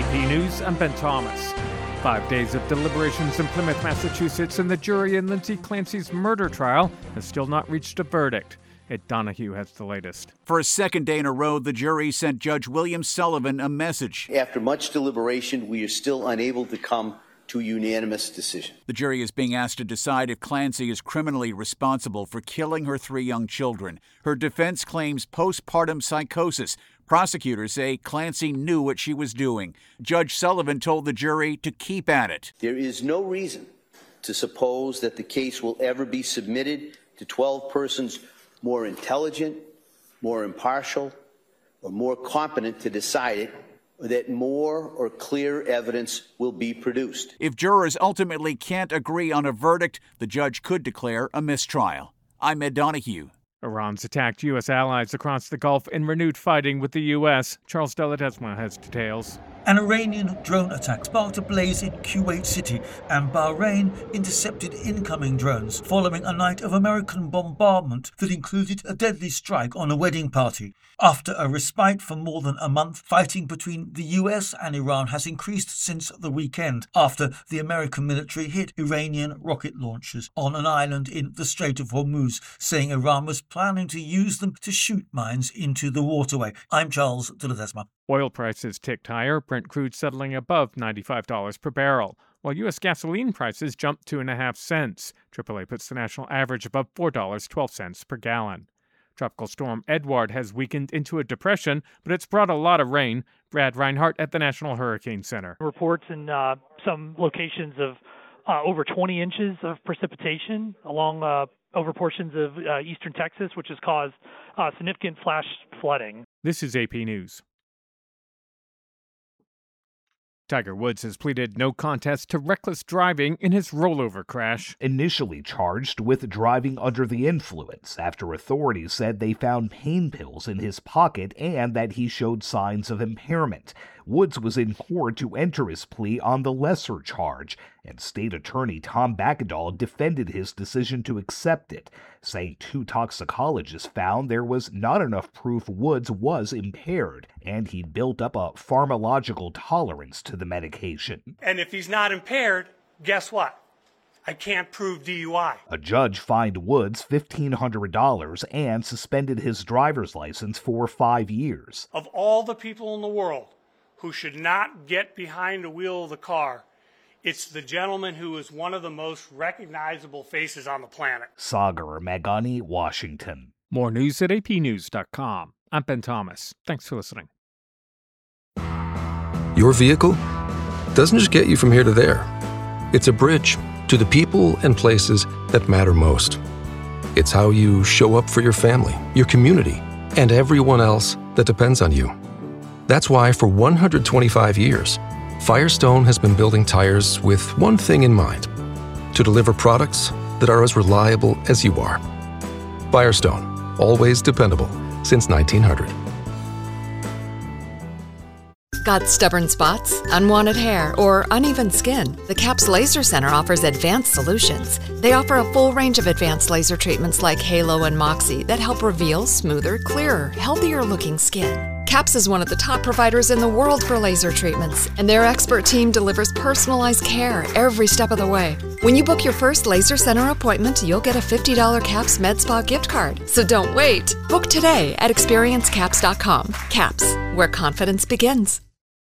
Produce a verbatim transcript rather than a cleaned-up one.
A P News, I'm Ben Thomas. Five days of deliberations in Plymouth, Massachusetts, and the jury in Lindsay Clancy's murder trial has still not reached a verdict. Ed Donahue has the latest. For a second day in a row, the jury sent Judge William Sullivan a message. After much deliberation, we are still unable to come to a unanimous decision. The jury is being asked to decide if Clancy is criminally responsible for killing her three young children. Her defense claims postpartum psychosis. Prosecutors say Clancy knew what she was doing. Judge Sullivan told the jury to keep at it. There is no reason to suppose that the case will ever be submitted to twelve persons more intelligent, more impartial, or more competent to decide it, or that more or clear evidence will be produced. If jurors ultimately can't agree on a verdict, the judge could declare a mistrial. I'm Ed Donahue. Iran's attacked U S allies across the Gulf in renewed fighting with the U S. Charles De Ledesma has details. An Iranian drone attack sparked a blaze in Kuwait City, and Bahrain intercepted incoming drones following a night of American bombardment that included a deadly strike on a wedding party. After a respite for more than a month, fighting between the U S and Iran has increased since the weekend after the American military hit Iranian rocket launchers on an island in the Strait of Hormuz, saying Iran was planning to use them to shoot mines into the waterway. I'm Charles De Ledesma. Oil prices ticked higher, Brent crude settling above ninety-five dollars per barrel, while U S gasoline prices jumped two and a half cents. triple A puts the national average above four dollars and twelve cents per gallon. Tropical storm Edward has weakened into a depression, but it's brought a lot of rain. Brad Reinhardt at the National Hurricane Center. Reports in uh, some locations of uh, over twenty inches of precipitation along uh, over portions of uh, eastern Texas, which has caused uh, significant flash flooding. This is A P News. Tiger Woods has pleaded no contest to reckless driving in his rollover crash. Initially charged with driving under the influence after authorities said they found pain pills in his pocket and that he showed signs of impairment. Woods was in court to enter his plea on the lesser charge, and State Attorney Tom Bakkedahl defended his decision to accept it, saying two toxicologists found there was not enough proof Woods was impaired, and he'd built up a pharmacological tolerance to the medication. And if he's not impaired, guess what? I can't prove D U I. A judge fined Woods fifteen hundred dollars and suspended his driver's license for five years. Of all the people in the world who should not get behind the wheel of the car, it's the gentleman who is one of the most recognizable faces on the planet. Sagar Magani, Washington. More news at A P news dot com. I'm Ben Thomas. Thanks for listening. Your vehicle doesn't just get you from here to there. It's a bridge to the people and places that matter most. It's how you show up for your family, your community, and everyone else that depends on you. That's why for one hundred twenty-five years, Firestone has been building tires with one thing in mind: to deliver products that are as reliable as you are. Firestone, always dependable since nineteen hundred. Got stubborn spots, unwanted hair, or uneven skin? The CAPS Laser Center offers advanced solutions. They offer a full range of advanced laser treatments like Halo and Moxie that help reveal smoother, clearer, healthier-looking skin. CAPS is one of the top providers in the world for laser treatments, and their expert team delivers personalized care every step of the way. When you book your first Laser Center appointment, you'll get a fifty dollars CAPS MedSpa gift card. So don't wait. Book today at experience caps dot com. CAPS, where confidence begins.